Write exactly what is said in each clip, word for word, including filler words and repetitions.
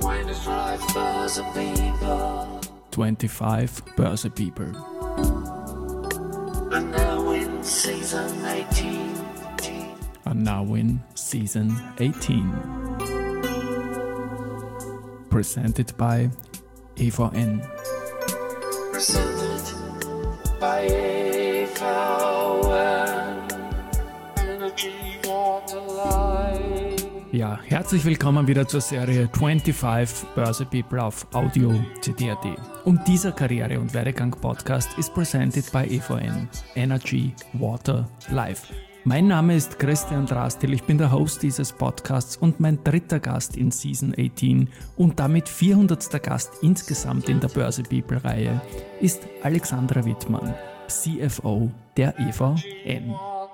twenty-five Börse People. And now in season eighteen. And now in season eighteen. Presented by E V N. Presented by E V N. Energy Water Life. Ja, herzlich willkommen wieder zur Serie twenty-five Börse People auf Audio C D R T. Und dieser Karriere- und Werdegang-Podcast ist presented by E V N, Energy Water Life. Mein Name ist Christian Drastil, ich bin der Host dieses Podcasts und mein dritter Gast in Season achtzehn und damit vierhundertster Gast insgesamt in der Börse People-Reihe ist Alexandra Wittmann, C F O der E V N.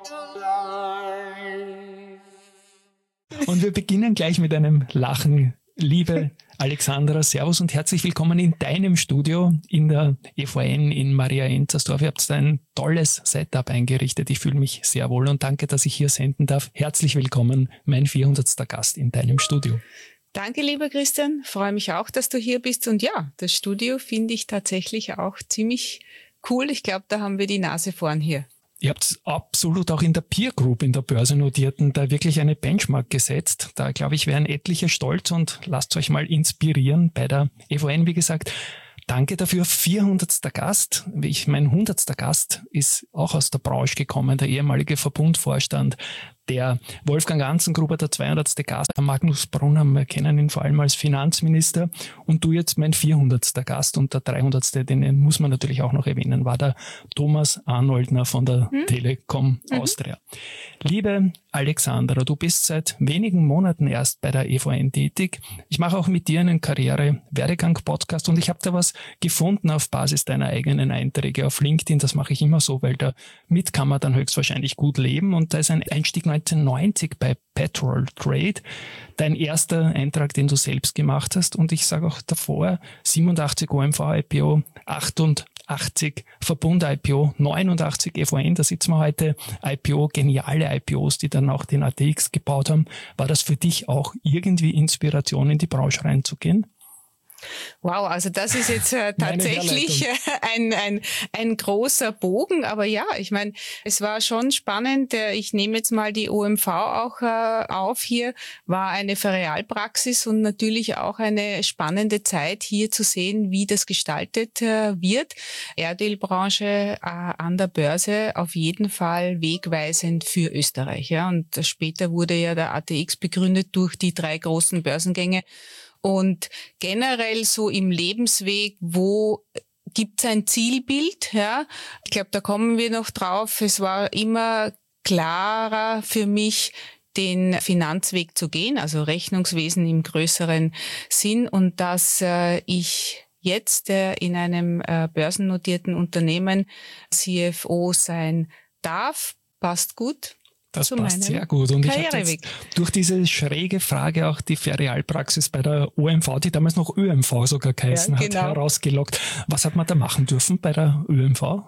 Und wir beginnen gleich mit einem Lachen. Liebe Alexandra, servus und herzlich willkommen in deinem Studio in der E V N in Maria-Enzersdorf. Ihr habt ein tolles Setup eingerichtet. Ich fühle mich sehr wohl und danke, dass ich hier senden darf. Herzlich willkommen, mein vierhundertster Gast in deinem Studio. Danke, lieber Christian. Freue mich auch, dass du hier bist. Und ja, das Studio finde ich tatsächlich auch ziemlich cool. Ich glaube, da haben wir die Nase vorn hier. Ihr habt absolut auch in der Peer Group, in der Börsennotierten, da wirklich eine Benchmark gesetzt. Da, glaube ich, wären etliche stolz und lasst euch mal inspirieren bei der E V N. Wie gesagt, danke dafür. vierhundertster Gast. Ich, mein hundertster Gast ist auch aus der Branche gekommen, der ehemalige Verbundvorstand, der Wolfgang Anzengruber, der zweihundertste Gast, der Magnus Brunner, wir kennen ihn vor allem als Finanzminister, und du jetzt mein vierhundertster Gast und der dreihundertste, den muss man natürlich auch noch erwähnen, war der Thomas Arnoldner von der hm? Telekom mhm. Austria. Liebe Alexandra, du bist seit wenigen Monaten erst bei der E V N tätig. Ich mache auch mit dir einen Karriere-Werdegang-Podcast und ich habe da was gefunden auf Basis deiner eigenen Einträge auf LinkedIn. Das mache ich immer so, weil damit kann man dann höchstwahrscheinlich gut leben, und da ist ein Einstieg neunzehnhundertneunzig bei Petrol Trade, dein erster Eintrag, den du selbst gemacht hast, und ich sage auch davor, siebenundachtzig O M V I P O, achtundachtzig Verbund I P O, neunundachtzig E V N, da sitzen wir heute, I P O, geniale I P Os, die dann auch den A T X gebaut haben. War das für dich auch irgendwie Inspiration, in die Branche reinzugehen? Wow, also das ist jetzt äh, tatsächlich äh, ein, ein, ein großer Bogen, aber ja, ich meine, es war schon spannend. Äh, ich nehme jetzt mal die O M V auch äh, auf hier, war eine Ferialpraxis und natürlich auch eine spannende Zeit, hier zu sehen, wie das gestaltet äh, wird. Erdölbranche äh, an der Börse auf jeden Fall wegweisend für Österreich. Ja, und später wurde ja der A T X begründet durch die drei großen Börsengänge. Und generell so im Lebensweg, wo gibt's ein Zielbild? Ja, ich glaube, da kommen wir noch drauf. Es war immer klarer für mich, den Finanzweg zu gehen, also Rechnungswesen im größeren Sinn, und dass äh, ich jetzt äh, in einem äh, börsennotierten Unternehmen C F O sein darf, passt gut. Das passt sehr gut. Und ich habe jetzt durch diese schräge Frage auch die Ferialpraxis bei der O M V, die damals noch Ö M V sogar geheißen ja, genau. hat, herausgelockt. Was hat man da machen dürfen bei der Ö M V?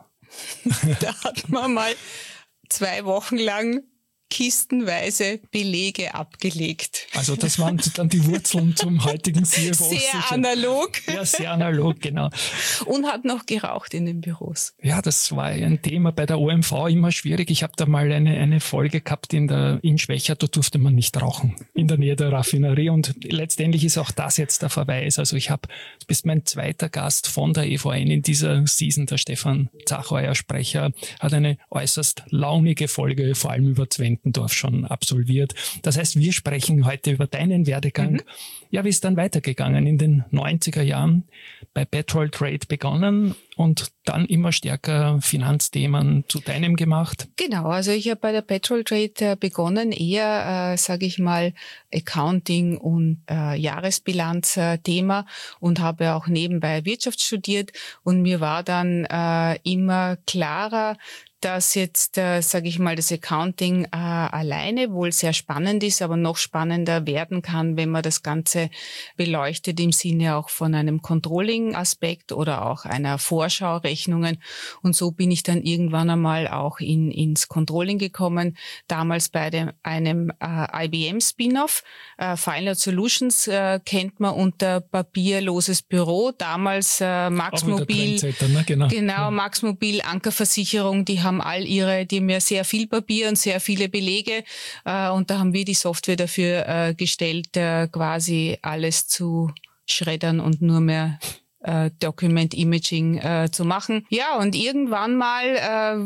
Da hat man mal zwei Wochen lang kistenweise Belege abgelegt. Also das waren dann die Wurzeln zum heutigen C F O. Sehr sicher. analog. Ja, sehr analog, genau. Und hat noch geraucht in den Büros. Ja, das war ein Thema bei der O M V immer schwierig. Ich habe da mal eine eine Folge gehabt in der in Schwächert, da durfte man nicht rauchen in der Nähe der Raffinerie, und letztendlich ist auch das jetzt der Verweis. Also ich habe, du bist mein zweiter Gast von der E V N in dieser Season. Der Stefan Zacheuer, Sprecher, hat eine äußerst launige Folge, vor allem über Zwentendorf, schon absolviert. Das heißt, wir sprechen heute über deinen Werdegang. Mhm. Ja, wie ist dann weitergegangen? In den neunziger Jahren bei Petrol Trade begonnen und dann immer stärker Finanzthemen zu deinem gemacht? Genau, also ich habe bei der Petrol Trade begonnen, eher, äh, sage ich mal, Accounting und äh, Jahresbilanz-Thema, und habe auch nebenbei Wirtschaft studiert, und mir war dann äh, immer klarer, dass jetzt, äh, sage ich mal, das Accounting äh, alleine wohl sehr spannend ist, aber noch spannender werden kann, wenn man das Ganze beleuchtet im Sinne auch von einem Controlling-Aspekt oder auch einer Vorschaurechnungen. Und so bin ich dann irgendwann einmal auch in, ins Controlling gekommen, damals bei dem, einem äh, I B M-Spin-Off. Äh, Final Solutions äh, kennt man unter papierloses Büro, damals äh, Max Mobil, ne? Genau, genau ja. Max Mobil, Ankerversicherung, die haben all ihre, die haben ja sehr viel Papier und sehr viele Belege äh, und da haben wir die Software dafür äh, gestellt, äh, quasi alles zu schreddern und nur mehr äh, Document Imaging äh, zu machen. Ja, und irgendwann mal äh,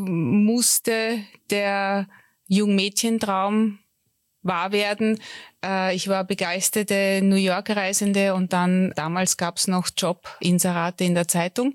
musste der Jungmädchentraum wahr werden. Äh, ich war begeisterte New York-Reisende und dann, damals gab's noch Job-Inserate in der Zeitung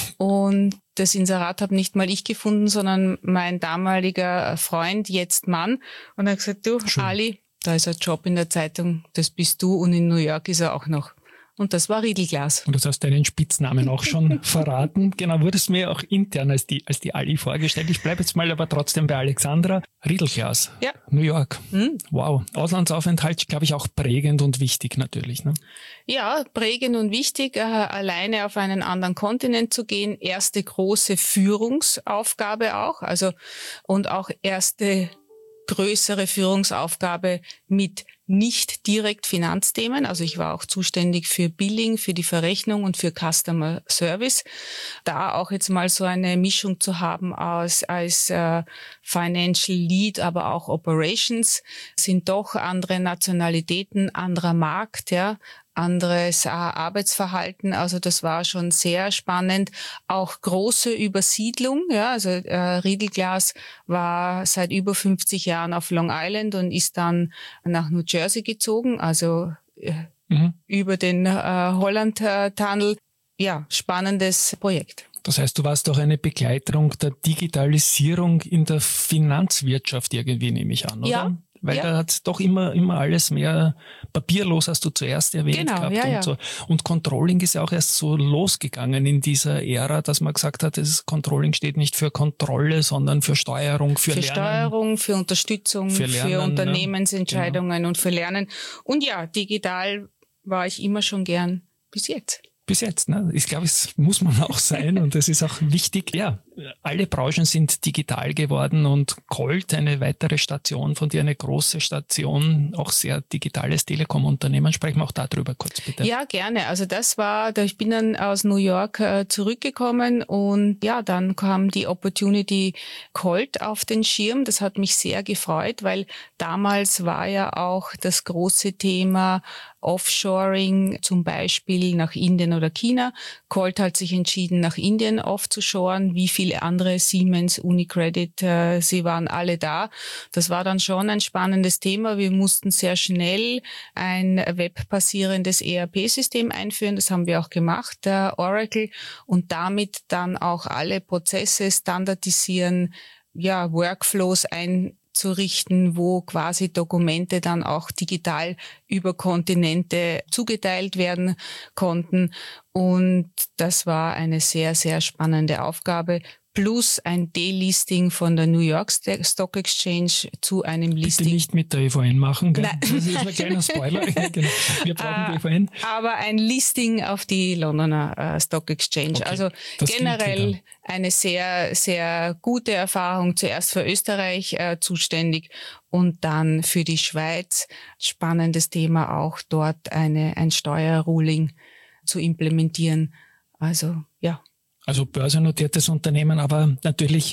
und das Inserat habe nicht mal ich gefunden, sondern mein damaliger Freund, jetzt Mann, und er hat gesagt, du, Schön. Ali, da ist ein Job in der Zeitung, das bist du und in New York ist er auch noch. Und das war Riedelglas. Und du hast deinen Spitznamen auch schon verraten. Genau, wurdest mir auch intern als die, als die Ali vorgestellt. Ich bleibe jetzt mal aber trotzdem bei Alexandra. Riedelglas, ja. New York. Hm. Wow. Auslandsaufenthalt, glaube ich, auch prägend und wichtig natürlich. Ne? Ja, prägend und wichtig, äh, alleine auf einen anderen Kontinent zu gehen. Erste große Führungsaufgabe auch. Also, und auch erste größere Führungsaufgabe mit nicht direkt Finanzthemen. Also ich war auch zuständig für Billing, für die Verrechnung und für Customer Service. Da auch jetzt mal so eine Mischung zu haben aus als äh, Financial Lead, aber auch Operations, sind doch andere Nationalitäten, anderer Markt, ja, anderes äh, Arbeitsverhalten. Also das war schon sehr spannend. Auch große Übersiedlung. Ja, also äh, Riedelglas war seit über fünfzig Jahren auf Long Island und ist dann nach New Jersey gezogen. Also äh, mhm. über den äh, Holland-Tunnel. Ja, spannendes Projekt. Das heißt, du warst auch eine Begleiterung der Digitalisierung in der Finanzwirtschaft irgendwie, nehme ich an, oder? Ja. Weil ja. da hat doch immer immer alles mehr papierlos, hast du zuerst erwähnt genau, gehabt. Ja, und ja. so. Und Controlling ist ja auch erst so losgegangen in dieser Ära, dass man gesagt hat, das Controlling steht nicht für Kontrolle, sondern für Steuerung, für, für Lernen. Steuerung, für Unterstützung, für, Lernen, für Unternehmensentscheidungen genau. und für Lernen. Und ja, digital war ich immer schon gern bis jetzt. Bis jetzt, ne? Ich glaube, es muss man auch sein und es ist auch wichtig. Ja, alle Branchen sind digital geworden und Colt, eine weitere Station von dir, eine große Station, auch sehr digitales Telekom-Unternehmen. Sprechen wir auch darüber kurz, bitte. Ja, gerne. Also das war, ich bin dann aus New York äh, zurückgekommen und ja, dann kam die Opportunity Colt auf den Schirm. Das hat mich sehr gefreut, weil damals war ja auch das große Thema Offshoring, zum Beispiel nach Indien oder China. Colt hat sich entschieden, nach Indien offzushoren. Wie viele andere, Siemens, Unicredit, äh, sie waren alle da. Das war dann schon ein spannendes Thema. Wir mussten sehr schnell ein webbasierendes E R P-System einführen. Das haben wir auch gemacht, äh, Oracle, und damit dann auch alle Prozesse standardisieren, ja, Workflows ein zu richten, wo quasi Dokumente dann auch digital über Kontinente zugeteilt werden konnten. Und das war eine sehr, sehr spannende Aufgabe. Plus ein Delisting von der New York Stock Exchange zu einem Listing. Bitte nicht mit der E V N machen, gell? Nein. Das ist ein kleiner Spoiler. Genau. Wir brauchen die E V N. Aber ein Listing auf die Londoner äh, Stock Exchange. Okay. Also das generell eine sehr, sehr gute Erfahrung. Zuerst für Österreich äh, zuständig und dann für die Schweiz. Spannendes Thema auch, dort eine ein Steuerruling zu implementieren. Also, ja. Also börsennotiertes Unternehmen, aber natürlich,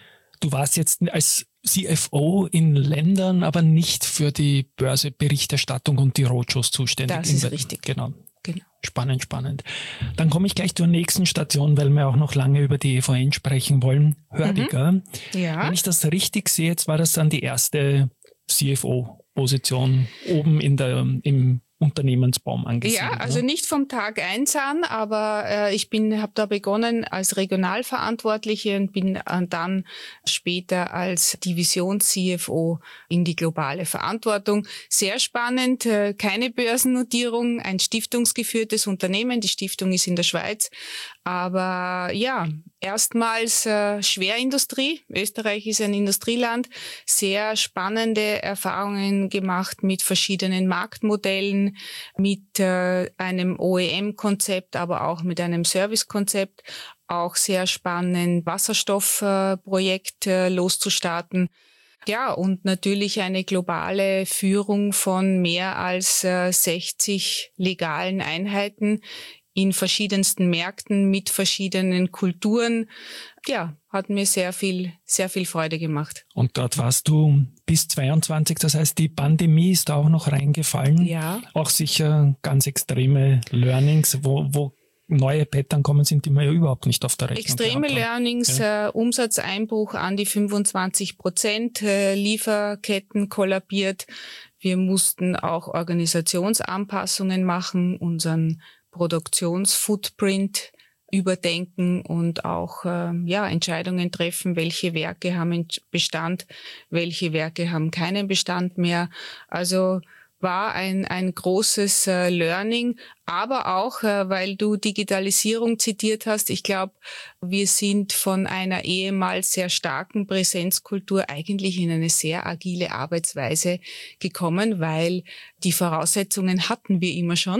du warst jetzt als C F O in Ländern, aber nicht für die Börseberichterstattung und die Roadshows zuständig. Das ist richtig. Genau. genau. Spannend, spannend. Dann komme ich gleich zur nächsten Station, weil wir auch noch lange über die E V N sprechen wollen. Hördiger. Mhm. Ja. Wenn ich das richtig sehe, jetzt war das dann die erste C F O-Position oben in der, im Unternehmensbaum angesiedelt. Ja, also nicht vom Tag eins an, aber äh, ich bin, habe da begonnen als Regionalverantwortliche und bin äh, dann später als Divisions-C F O in die globale Verantwortung. Sehr spannend, äh, keine Börsennotierung, ein stiftungsgeführtes Unternehmen. Die Stiftung ist in der Schweiz, Aber ja, erstmals äh, Schwerindustrie. Österreich ist ein Industrieland. Sehr spannende Erfahrungen gemacht mit verschiedenen Marktmodellen, mit äh, einem O E M-Konzept, aber auch mit einem Servicekonzept. Auch sehr spannend, Wasserstoffprojekt äh, loszustarten. Ja, und natürlich eine globale Führung von mehr als äh, sechzig legalen Einheiten in verschiedensten Märkten mit verschiedenen Kulturen. Ja, hat mir sehr viel, sehr viel Freude gemacht. Und dort warst du bis zweiundzwanzig, das heißt, die Pandemie ist da auch noch reingefallen. Ja. Auch sicher ganz extreme Learnings, wo, wo neue Pattern kommen sind, die man ja überhaupt nicht auf der Rechnung Extreme Learnings, ja. äh, Umsatzeinbruch an die fünfundzwanzig Prozent, äh, Lieferketten kollabiert. Wir mussten auch Organisationsanpassungen machen, unseren Produktionsfootprint überdenken und auch äh, ja Entscheidungen treffen, welche Werke haben Bestand, welche Werke haben keinen Bestand mehr. Also war ein ein großes äh, Learning, aber auch, äh, weil du Digitalisierung zitiert hast, ich glaube, wir sind von einer ehemals sehr starken Präsenzkultur eigentlich in eine sehr agile Arbeitsweise gekommen, weil die Voraussetzungen hatten wir immer schon,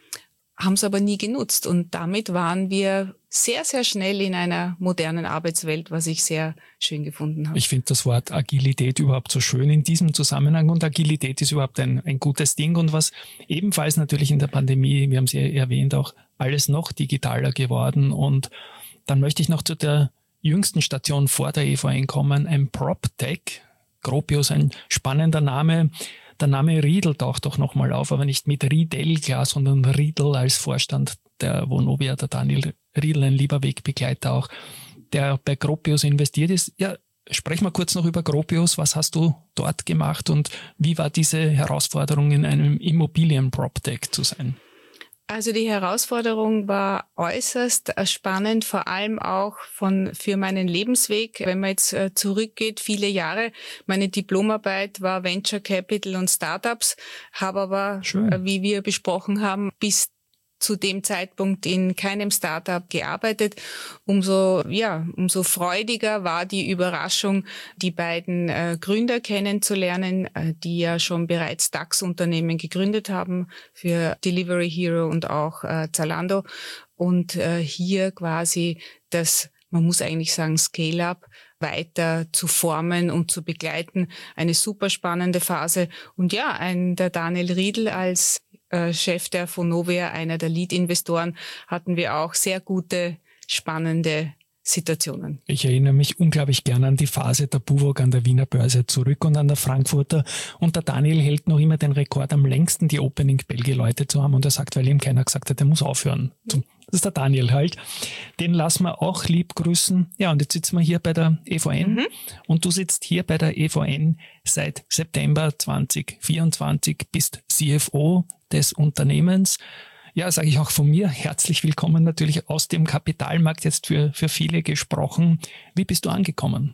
haben es aber nie genutzt. Und damit waren wir sehr, sehr schnell in einer modernen Arbeitswelt, was ich sehr schön gefunden habe. Ich finde das Wort Agilität überhaupt so schön in diesem Zusammenhang. Und Agilität ist überhaupt ein, ein gutes Ding. Und was ebenfalls natürlich in der Pandemie, wir haben es ja erwähnt, auch alles noch digitaler geworden. Und dann möchte ich noch zu der jüngsten Station vor der E V N kommen, ein PropTech. Gropius, ein spannender Name. Der Name Riedl taucht doch nochmal auf, aber nicht mit Riedel, klar, sondern Riedl als Vorstand der Vonovia, der Daniel Riedl, ein lieber Wegbegleiter auch, der bei Gropius investiert ist. Ja, sprechen wir kurz noch über Gropius. Was hast du dort gemacht und wie war diese Herausforderung, in einem Immobilien-PropTech zu sein? Also die Herausforderung war äußerst spannend, vor allem auch von für meinen Lebensweg. Wenn man jetzt äh, zurückgeht, viele Jahre, meine Diplomarbeit war Venture Capital und Startups, habe aber, äh, wie wir besprochen haben, bis zu dem Zeitpunkt in keinem Startup gearbeitet. Umso, ja, umso freudiger war die Überraschung, die beiden äh, Gründer kennenzulernen, äh, die ja schon bereits DAX-Unternehmen gegründet haben für Delivery Hero und auch äh, Zalando. Und äh, hier quasi das, man muss eigentlich sagen, Scale-up weiter zu formen und zu begleiten. Eine super spannende Phase. Und ja, ein, der Daniel Riedl als Chef der Vonovia, einer der Lead-Investoren, hatten wir auch sehr gute, spannende Situationen. Ich erinnere mich unglaublich gerne an die Phase der Buwog an der Wiener Börse zurück und an der Frankfurter. Und der Daniel hält noch immer den Rekord, am längsten die Opening Bell geläutet zu haben. Und er sagt, weil ihm keiner gesagt hat, er muss aufhören. Das ist der Daniel halt. Den lassen wir auch lieb grüßen. Ja, und jetzt sitzen wir hier bei der E V N. Mhm. Und du sitzt hier bei der E V N seit September zwanzig vierundzwanzig, bist C F O des Unternehmens. Ja, sage ich auch von mir, herzlich willkommen natürlich aus dem Kapitalmarkt, jetzt für, für viele gesprochen. Wie bist du angekommen?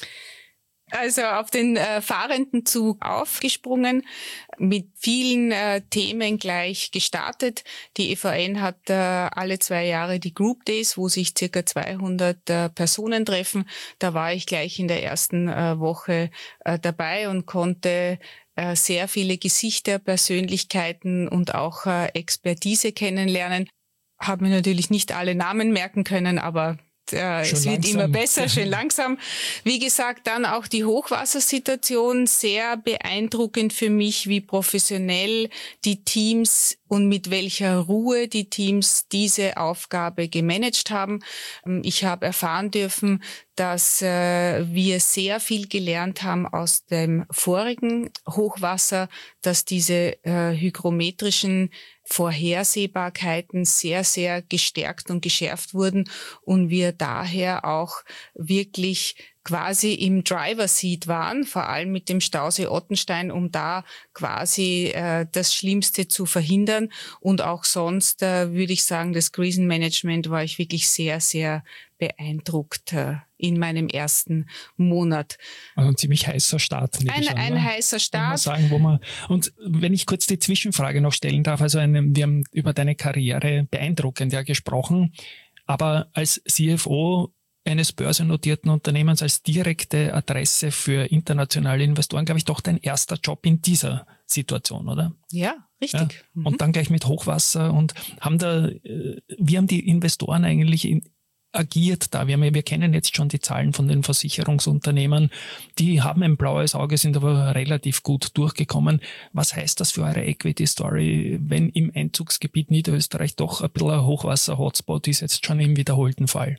Also auf den äh, fahrenden Zug aufgesprungen, mit vielen äh, Themen gleich gestartet. Die E V N hat äh, alle zwei Jahre die Group Days, wo sich circa zweihundert äh, Personen treffen. Da war ich gleich in der ersten äh, Woche äh, dabei und konnte äh, sehr viele Gesichter, Persönlichkeiten und auch äh, Expertise kennenlernen. Habe mir natürlich nicht alle Namen merken können, aber Äh, es wird langsam. Immer besser, schön langsam. Wie gesagt, dann auch die Hochwassersituation, sehr beeindruckend für mich, wie professionell die Teams und mit welcher Ruhe die Teams diese Aufgabe gemanagt haben. Ich habe erfahren dürfen, dass äh, wir sehr viel gelernt haben aus dem vorigen Hochwasser, dass diese äh, hygrometrischen Vorhersehbarkeiten sehr, sehr gestärkt und geschärft wurden und wir daher auch wirklich quasi im Driver-Seat waren, vor allem mit dem Stausee Ottenstein, um da quasi äh, das Schlimmste zu verhindern. Und auch sonst äh, würde ich sagen, das Krisenmanagement war ich wirklich sehr, sehr beeindruckt äh, in meinem ersten Monat. Also ein ziemlich heißer Start. Ein, an, ein heißer Start. Sagen, wo man, und wenn ich kurz die Zwischenfrage noch stellen darf, also eine, wir haben über deine Karriere beeindruckend ja gesprochen. Aber als C F O eines börsennotierten Unternehmens, als direkte Adresse für internationale Investoren, glaube ich, doch dein erster Job in dieser Situation, oder? Ja, richtig. Ja. Mhm. Und dann gleich mit Hochwasser und haben da, wie haben die Investoren eigentlich in, agiert da? Wir, haben, wir kennen jetzt schon die Zahlen von den Versicherungsunternehmen. Die haben ein blaues Auge, sind aber relativ gut durchgekommen. Was heißt das für eure Equity-Story, wenn im Einzugsgebiet Niederösterreich doch ein bisschen ein Hochwasser-Hotspot ist, jetzt schon im wiederholten Fall?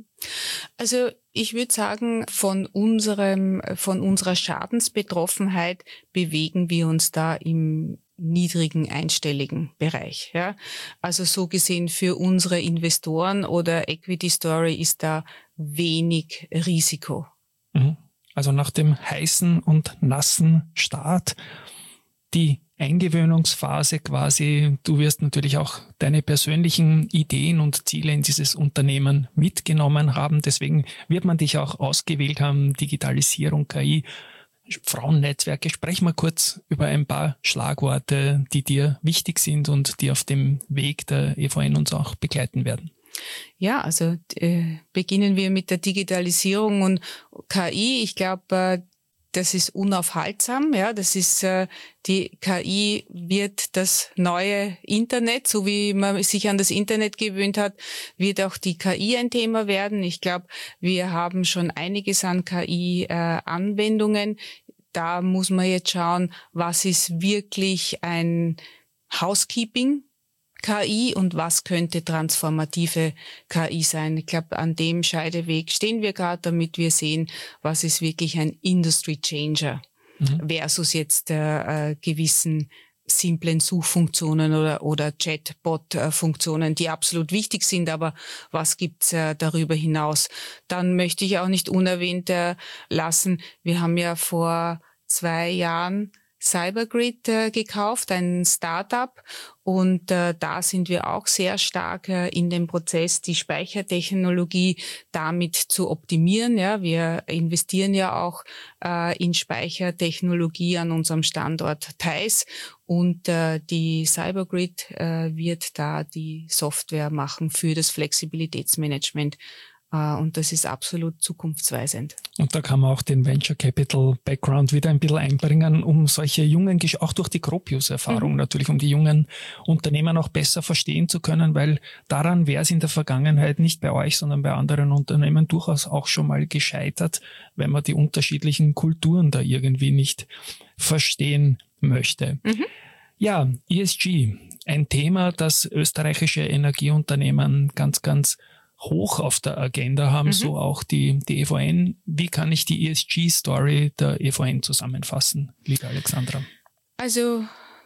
Also ich würde sagen, von unserem, von unserer Schadensbetroffenheit bewegen wir uns da im niedrigen einstelligen Bereich. Ja. Also so gesehen für unsere Investoren oder Equity Story ist da wenig Risiko. Also nach dem heißen und nassen Start, die Eingewöhnungsphase quasi, du wirst natürlich auch deine persönlichen Ideen und Ziele in dieses Unternehmen mitgenommen haben. Deswegen wird man dich auch ausgewählt haben, Digitalisierung, K I, Frauennetzwerke. Sprech mal kurz über ein paar Schlagworte, die dir wichtig sind und die auf dem Weg der E V N uns auch begleiten werden. Ja, also äh, beginnen wir mit der Digitalisierung und K I. Ich glaube, äh, das ist unaufhaltsam, ja, das ist, äh, die K I wird das neue Internet, so wie man sich an das Internet gewöhnt hat, wird auch die K I ein Thema werden. Ich glaube, wir haben schon einiges an K I-Anwendungen. Äh, da muss man jetzt schauen, was ist wirklich ein Housekeeping K I und was könnte transformative K I sein. Ich glaube, an dem Scheideweg stehen wir gerade, damit wir sehen, was ist wirklich ein Industry Changer mhm. versus jetzt äh, gewissen simplen Suchfunktionen oder, oder Chatbot-Funktionen, die absolut wichtig sind, aber was gibt's äh, darüber hinaus? Dann möchte ich auch nicht unerwähnt äh, lassen, wir haben ja vor zwei Jahren Cybergrid äh, gekauft, ein Startup, und äh, da sind wir auch sehr stark äh, in dem Prozess, die Speichertechnologie damit zu optimieren. Ja, wir investieren ja auch äh, in Speichertechnologie an unserem Standort Theiß, und äh, die Cybergrid äh, wird da die Software machen für das Flexibilitätsmanagement. Und das ist absolut zukunftsweisend. Und da kann man auch den Venture Capital Background wieder ein bisschen einbringen, um solche jungen, auch durch die Gropius-Erfahrung mhm. natürlich, um die jungen Unternehmen auch besser verstehen zu können, weil daran wäre es in der Vergangenheit nicht bei euch, sondern bei anderen Unternehmen durchaus auch schon mal gescheitert, wenn man die unterschiedlichen Kulturen da irgendwie nicht verstehen möchte. Mhm. Ja, E S G, ein Thema, das österreichische Energieunternehmen ganz, ganz hoch auf der Agenda haben, mhm. so auch die, die E V N. Wie kann ich die E S G-Story der E V N zusammenfassen, liebe Alexandra? Also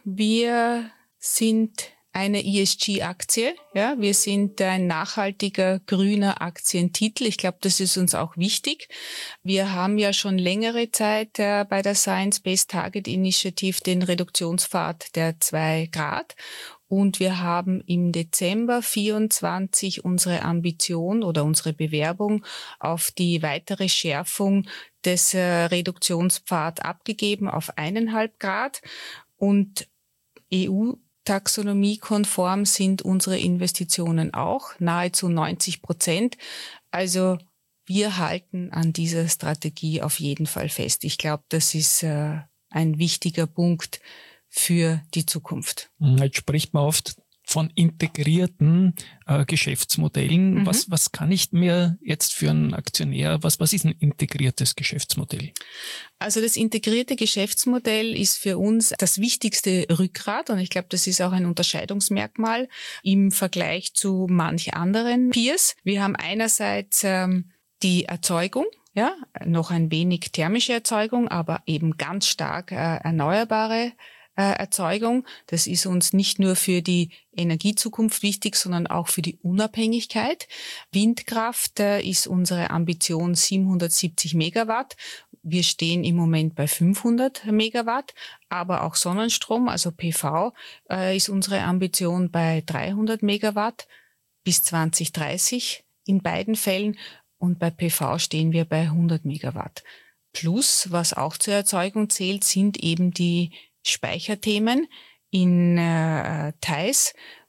wir sind eine E S G-Aktie. Ja, wir sind ein nachhaltiger grüner Aktientitel. Ich glaube, das ist uns auch wichtig. Wir haben ja schon längere Zeit äh, bei der Science Based Target Initiative den Reduktionspfad der zwei Grad. Und wir haben im Dezember vierundzwanzig unsere Ambition oder unsere Bewerbung auf die weitere Schärfung des äh, Reduktionspfad abgegeben auf eineinhalb Grad. Und E U-Taxonomie-konform sind unsere Investitionen auch, nahezu neunzig Prozent. Also wir halten an dieser Strategie auf jeden Fall fest. Ich glaube, das ist äh, ein wichtiger Punkt für die Zukunft. Jetzt spricht man oft von integrierten äh, Geschäftsmodellen. Mhm. Was, was kann ich mir jetzt für einen Aktionär, was, was ist ein integriertes Geschäftsmodell? Also das integrierte Geschäftsmodell ist für uns das wichtigste Rückgrat, und ich glaube, das ist auch ein Unterscheidungsmerkmal im Vergleich zu manch anderen Peers. Wir haben einerseits ähm, die Erzeugung, ja, noch ein wenig thermische Erzeugung, aber eben ganz stark äh, erneuerbare Erzeugung. Das ist uns nicht nur für die Energiezukunft wichtig, sondern auch für die Unabhängigkeit. Windkraft äh, ist unsere Ambition siebenhundertsiebzig Megawatt. Wir stehen im Moment bei fünfhundert Megawatt, aber auch Sonnenstrom, also P V, äh, ist unsere Ambition bei dreihundert Megawatt bis zwanzig dreißig in beiden Fällen, und bei P V stehen wir bei hundert Megawatt. Plus, was auch zur Erzeugung zählt, sind eben die Speicherthemen in äh, Theiß.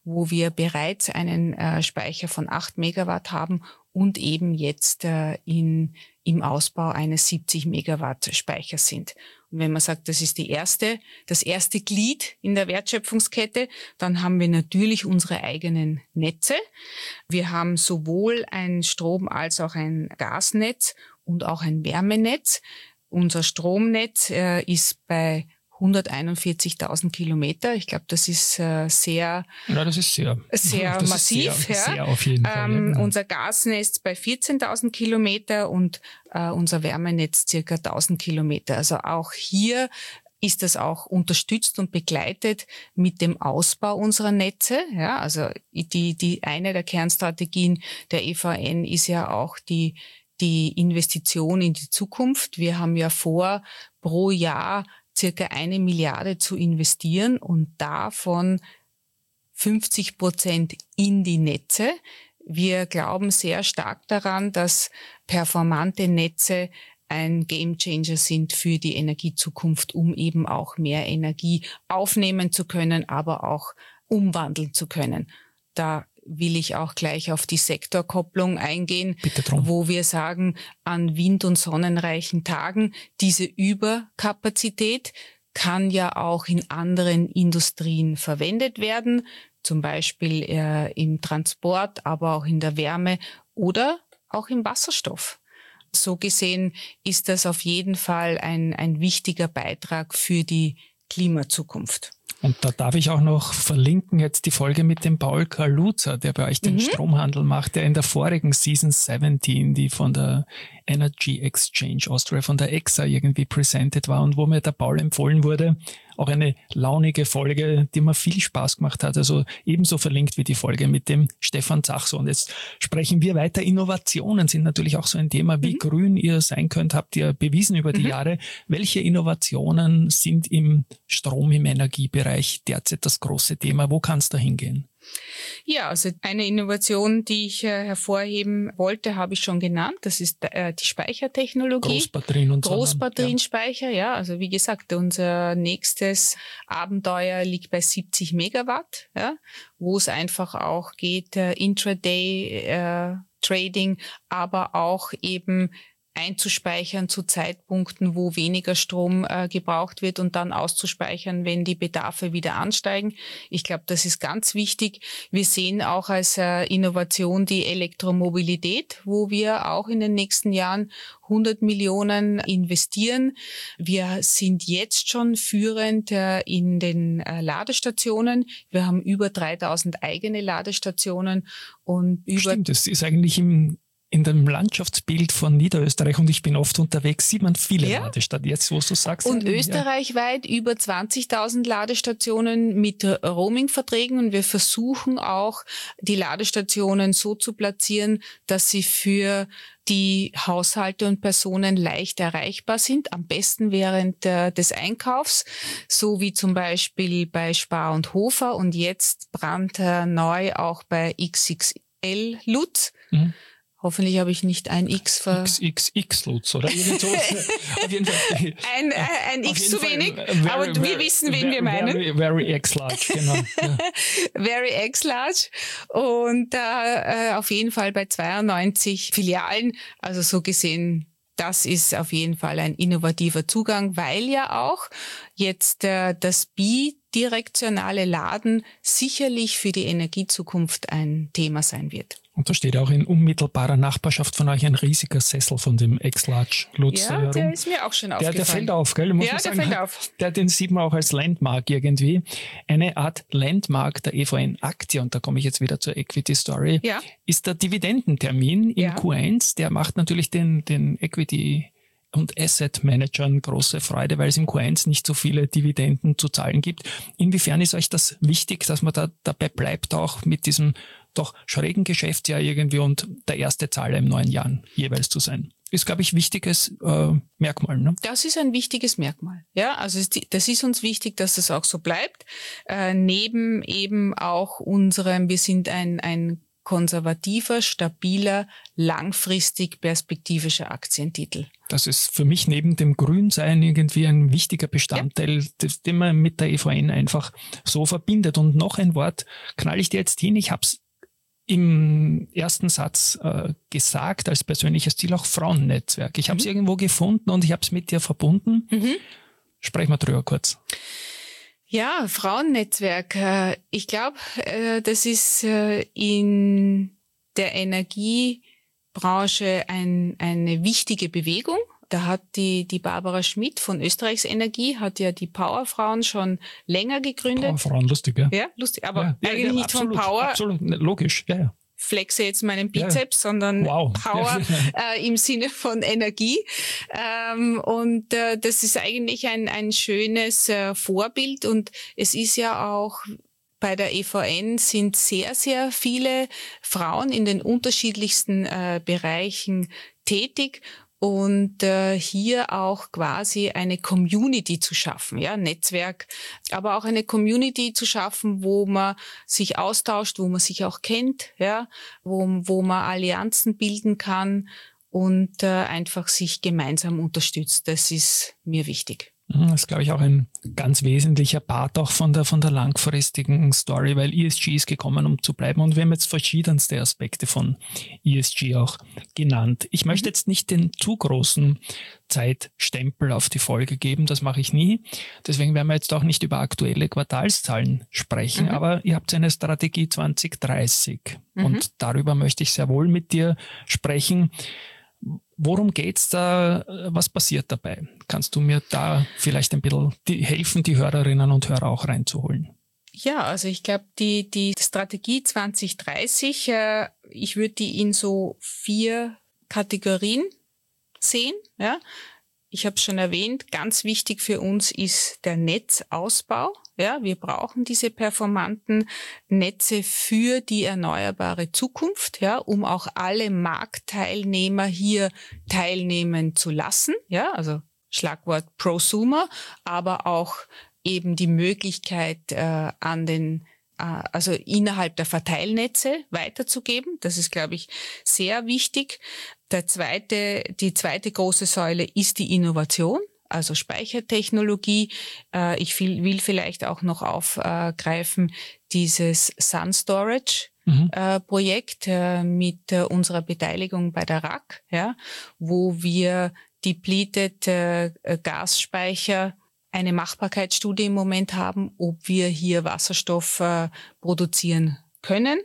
wo wir bereits einen äh, Speicher von acht Megawatt haben und eben jetzt äh, in, im Ausbau eines siebzig Megawatt Speichers sind. Und wenn man sagt, das ist die erste, das erste Glied in der Wertschöpfungskette, dann haben wir natürlich unsere eigenen Netze. Wir haben sowohl ein Strom- als auch ein Gasnetz und auch ein Wärmenetz. Unser Stromnetz äh, ist bei hunderteinundvierzigtausend Kilometer. Ich glaube, das ist äh, sehr, ja, das ist sehr, sehr das massiv. Ist sehr, ja. sehr auf jeden Fall. Ähm, ja, genau. Unser Gasnetz bei vierzehntausend Kilometer und äh, unser Wärmenetz circa tausend Kilometer. Also auch hier ist das auch unterstützt und begleitet mit dem Ausbau unserer Netze. Ja, also die, die eine der Kernstrategien der E V N ist ja auch die die Investition in die Zukunft. Wir haben ja vor, pro Jahr circa eine Milliarde zu investieren und davon fünfzig Prozent in die Netze. Wir glauben sehr stark daran, dass performante Netze ein Gamechanger sind für die Energiezukunft, um eben auch mehr Energie aufnehmen zu können, aber auch umwandeln zu können. Da will ich auch gleich auf die Sektorkopplung eingehen, wo wir sagen, an wind- und sonnenreichen Tagen, diese Überkapazität kann ja auch in anderen Industrien verwendet werden, zum Beispiel äh, im Transport, aber auch in der Wärme oder auch im Wasserstoff. So gesehen ist das auf jeden Fall ein, ein wichtiger Beitrag für die Klimazukunft. Und da darf ich auch noch verlinken jetzt die Folge mit dem Paul Kaluza, der bei euch den mhm. Stromhandel macht, der in der vorigen Season siebzehn, die von der Energy Exchange Austria, von der E X A irgendwie presented war und wo mir der Paul empfohlen wurde. Auch eine launige Folge, die mir viel Spaß gemacht hat. Also ebenso verlinkt wie die Folge mit dem Stefan Zachso. Und jetzt sprechen wir weiter. Innovationen sind natürlich auch so ein Thema. Wie mhm. grün ihr sein könnt, habt ihr bewiesen über die mhm. Jahre. Welche Innovationen sind im Strom, im Energiebereich derzeit das große Thema? Wo kann es da hingehen? Ja, also eine Innovation, die ich äh, hervorheben wollte, habe ich schon genannt. Das ist äh, die Speichertechnologie. Großbatterien und so. Großbatterienspeicher, ja. ja. Also wie gesagt, unser nächstes Abenteuer liegt bei siebzig Megawatt, ja, wo es einfach auch geht, äh, Intraday äh, Trading, aber auch eben einzuspeichern zu Zeitpunkten, wo weniger Strom äh, gebraucht wird und dann auszuspeichern, wenn die Bedarfe wieder ansteigen. Ich glaube, das ist ganz wichtig. Wir sehen auch als äh, Innovation die Elektromobilität, wo wir auch in den nächsten Jahren hundert Millionen investieren. Wir sind jetzt schon führend äh, in den äh, Ladestationen. Wir haben über dreitausend eigene Ladestationen und über... Stimmt, das ist eigentlich im in dem Landschaftsbild von Niederösterreich, und ich bin oft unterwegs, sieht man viele ja. Ladestationen. Jetzt, wo du sagst. Und ja. österreichweit über zwanzigtausend Ladestationen mit Roaming-Verträgen. Und wir versuchen auch, die Ladestationen so zu platzieren, dass sie für die Haushalte und Personen leicht erreichbar sind, am besten während äh, des Einkaufs, so wie zum Beispiel bei Spar und Hofer und jetzt brandneu auch bei X X L Lutz. Mhm. Hoffentlich habe ich nicht ein X ver... X X X Lutz, oder? So. Auf jeden Fall. Ein, äh, ein X zu wenig, very, aber wir very, wissen, wen very, wir meinen. Very, very X-Large, genau. Ja. Very X-Large. Und äh, auf jeden Fall bei zweiundneunzig Filialen. Also so gesehen, das ist auf jeden Fall ein innovativer Zugang, weil ja auch jetzt äh, das bidirektionale Laden sicherlich für die Energiezukunft ein Thema sein wird. Und da steht auch in unmittelbarer Nachbarschaft von euch ein riesiger Sessel von dem X-Large Lutz. Ja, der ist mir auch schon aufgefallen. Der, der fällt auf, gell? Muss ja, man sagen. der fällt auf. Der, den sieht man auch als Landmark irgendwie. Eine Art Landmark der E V N-Aktie, und da komme ich jetzt wieder zur Equity-Story, ja. ist der Dividendentermin im ja. Q eins. Der macht natürlich den, den Equity- und Asset-Managern große Freude, weil es im Q eins nicht so viele Dividenden zu zahlen gibt. Inwiefern ist euch das wichtig, dass man da dabei bleibt, auch mit diesem doch schrägen Geschäftsjahr irgendwie und der erste Zahler im neuen Jahr jeweils zu sein? Ist, glaube ich, wichtiges äh, Merkmal. Ne? Das ist ein wichtiges Merkmal. Ja, also das ist uns wichtig, dass das auch so bleibt. Äh, neben eben auch unserem, wir sind ein, ein konservativer, stabiler, langfristig perspektivischer Aktientitel. Das ist für mich neben dem Grünsein irgendwie ein wichtiger Bestandteil, ja. das, den man mit der E V N einfach so verbindet. Und noch ein Wort knall ich dir jetzt hin. Ich habe es im ersten Satz äh, gesagt, als persönliches Ziel auch Frauennetzwerk. Ich habe es mhm. irgendwo gefunden und ich habe es mit dir verbunden. Mhm. Sprechen wir drüber kurz. Ja, Frauennetzwerk. Ich glaube, das ist in der Energiebranche ein, eine wichtige Bewegung. Da hat die, die Barbara Schmidt von Österreichs Energie, hat ja die Powerfrauen schon länger gegründet. Powerfrauen, lustig, ja. Ja, lustig, aber ja, ja, eigentlich ja, nicht absolut, von Power. Absolut, logisch, ja, ja. Flexe jetzt meinen Bizeps, ja. sondern wow. Power äh, im Sinne von Energie. Ähm, und äh, das ist eigentlich ein, ein schönes äh, Vorbild. Und es ist ja auch bei der E V N sind sehr, sehr viele Frauen in den unterschiedlichsten äh, Bereichen tätig. Und äh, hier auch quasi eine Community zu schaffen, ja, Netzwerk, aber auch eine Community zu schaffen, wo man sich austauscht, wo man sich auch kennt, ja, wo, wo man Allianzen bilden kann und äh, einfach sich gemeinsam unterstützt. Das ist mir wichtig. Das ist, glaube ich, auch ein ganz wesentlicher Part auch von der, von der langfristigen Story, weil E S G ist gekommen, um zu bleiben. Und wir haben jetzt verschiedenste Aspekte von E S G auch genannt. Ich möchte jetzt nicht den zu großen Zeitstempel auf die Folge geben, das mache ich nie. Deswegen werden wir jetzt auch nicht über aktuelle Quartalszahlen sprechen, mhm. aber ihr habt eine Strategie zwanzig dreißig mhm. und darüber möchte ich sehr wohl mit dir sprechen. Worum geht's da? Was passiert dabei? Kannst du mir da vielleicht ein bisschen die, helfen, die Hörerinnen und Hörer auch reinzuholen? Ja, also ich glaube, die, die Strategie zwanzig dreißig, äh, ich würde die in so vier Kategorien sehen. Ja. Ich habe es schon erwähnt, ganz wichtig für uns ist der Netzausbau. Ja, wir brauchen diese performanten Netze für die erneuerbare Zukunft, ja, um auch alle Marktteilnehmer hier teilnehmen zu lassen. Ja, also Schlagwort Prosumer, aber auch eben die Möglichkeit äh, an den also innerhalb der Verteilnetze weiterzugeben. Das ist, glaube ich, sehr wichtig. Der zweite, die zweite große Säule ist die Innovation, also Speichertechnologie. Ich will, will vielleicht auch noch aufgreifen dieses Sun Storage mhm. Projekt mit unserer Beteiligung bei der R A C, ja, wo wir depleted Gasspeicher eine Machbarkeitsstudie im Moment haben, ob wir hier Wasserstoff äh, produzieren können.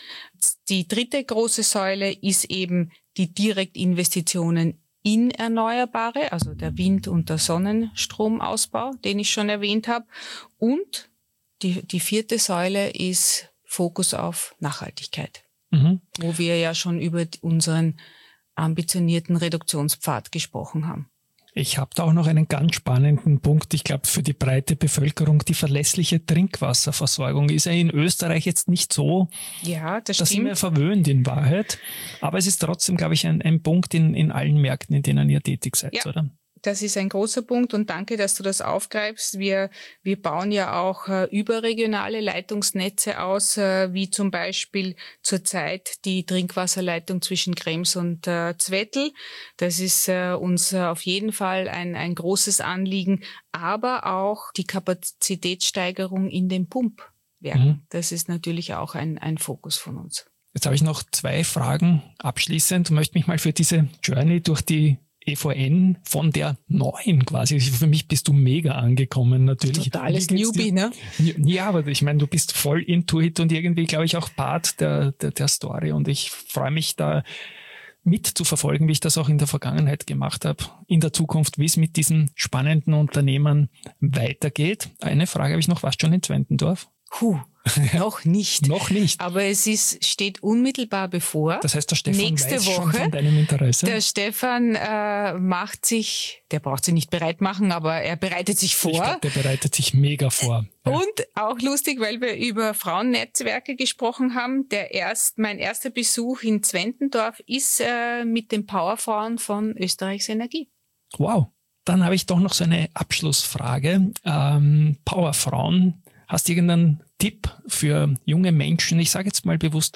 Die dritte große Säule ist eben die Direktinvestitionen in Erneuerbare, also der Wind- und der Sonnenstromausbau, den ich schon erwähnt habe. Und die, die vierte Säule ist Fokus auf Nachhaltigkeit, mhm. wo wir ja schon über unseren ambitionierten Reduktionspfad gesprochen haben. Ich habe da auch noch einen ganz spannenden Punkt. Ich glaube, für die breite Bevölkerung, die verlässliche Trinkwasserversorgung ist ja in Österreich jetzt nicht so, ja, das da sind wir verwöhnt in Wahrheit. Aber es ist trotzdem, glaube ich, ein, ein Punkt in, in allen Märkten, in denen ihr tätig seid, ja. oder? Das ist ein großer Punkt und danke, dass du das aufgreifst. Wir, wir bauen ja auch äh, überregionale Leitungsnetze aus, äh, wie zum Beispiel zurzeit die Trinkwasserleitung zwischen Krems und äh, Zwettl. Das ist äh, uns äh, auf jeden Fall ein, ein großes Anliegen, aber auch die Kapazitätssteigerung in den Pumpwerken. Mhm. Das ist natürlich auch ein, ein Fokus von uns. Jetzt habe ich noch zwei Fragen abschließend und möchte mich mal für diese Journey durch die E V N von der neuen quasi. Für mich bist du mega angekommen natürlich. Totales Newbie, ne? Ja, aber ich meine, du bist voll into it und irgendwie, glaube ich, auch Part der, der, der Story und ich freue mich da mit zu verfolgen, wie ich das auch in der Vergangenheit gemacht habe, in der Zukunft, wie es mit diesen spannenden Unternehmen weitergeht. Eine Frage habe ich noch, warst du schon in Zwentendorf? Huh. Noch nicht. Noch nicht. Aber es ist, steht unmittelbar bevor. Das heißt, der Stefan Nächste weiß Woche, schon von deinem Interesse. Der Stefan äh, macht sich, der braucht sich nicht bereit machen, aber er bereitet sich vor. Ich glaube, der bereitet sich mega vor. Ja. Und auch lustig, weil wir über Frauennetzwerke gesprochen haben. Der erst, mein erster Besuch in Zwentendorf ist äh, mit den Powerfrauen von Österreichs Energie. Wow. Dann habe ich doch noch so eine Abschlussfrage. Ähm, Powerfrauen. Hast du irgendeinen Tipp für junge Menschen, ich sage jetzt mal bewusst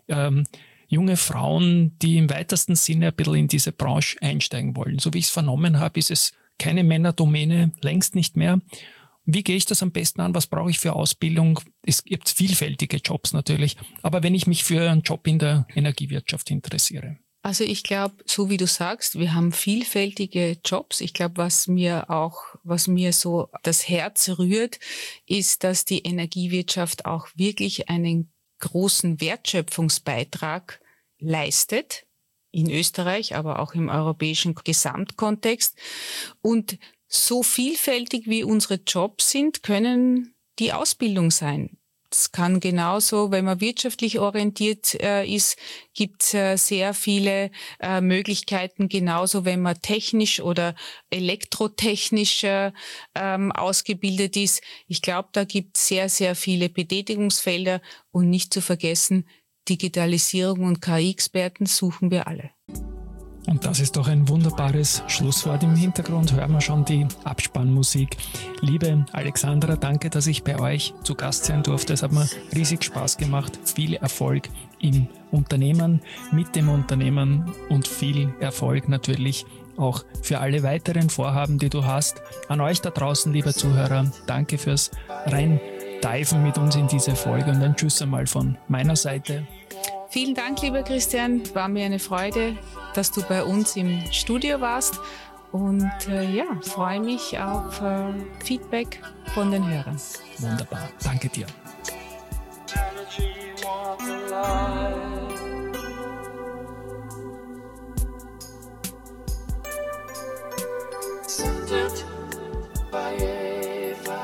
ähm, junge Frauen, die im weitesten Sinne ein bisschen in diese Branche einsteigen wollen. So wie ich es vernommen habe, ist es keine Männerdomäne, längst nicht mehr. Wie gehe ich das am besten an? Was brauche ich für Ausbildung? Es gibt vielfältige Jobs natürlich, aber wenn ich mich für einen Job in der Energiewirtschaft interessiere. Also ich glaube, so wie du sagst, wir haben vielfältige Jobs. Ich glaube, was mir auch, was mir so das Herz rührt, ist, dass die Energiewirtschaft auch wirklich einen großen Wertschöpfungsbeitrag leistet, in Österreich, aber auch im europäischen Gesamtkontext. Und so vielfältig wie unsere Jobs sind, können die Ausbildung sein. Es kann genauso, wenn man wirtschaftlich orientiert äh, ist, gibt es äh, sehr viele äh, Möglichkeiten. Genauso, wenn man technisch oder elektrotechnisch äh, ähm, ausgebildet ist. Ich glaube, da gibt es sehr, sehr viele Betätigungsfelder. Und nicht zu vergessen, Digitalisierung und K I-Experten suchen wir alle. Und das ist doch ein wunderbares Schlusswort. Im Hintergrund hören wir schon die Abspannmusik. Liebe Alexandra, danke, dass ich bei euch zu Gast sein durfte. Es hat mir riesig Spaß gemacht. Viel Erfolg im Unternehmen, mit dem Unternehmen und viel Erfolg natürlich auch für alle weiteren Vorhaben, die du hast. An euch da draußen, liebe Zuhörer, danke fürs Rein-Diven mit uns in diese Folge und ein Tschüss einmal von meiner Seite. Vielen Dank, lieber Christian. War mir eine Freude, dass du bei uns im Studio warst. Und äh, ja, freue mich auf äh, Feedback von den Hörern. Wunderbar. Danke dir.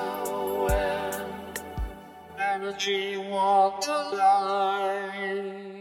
Energy walked the line.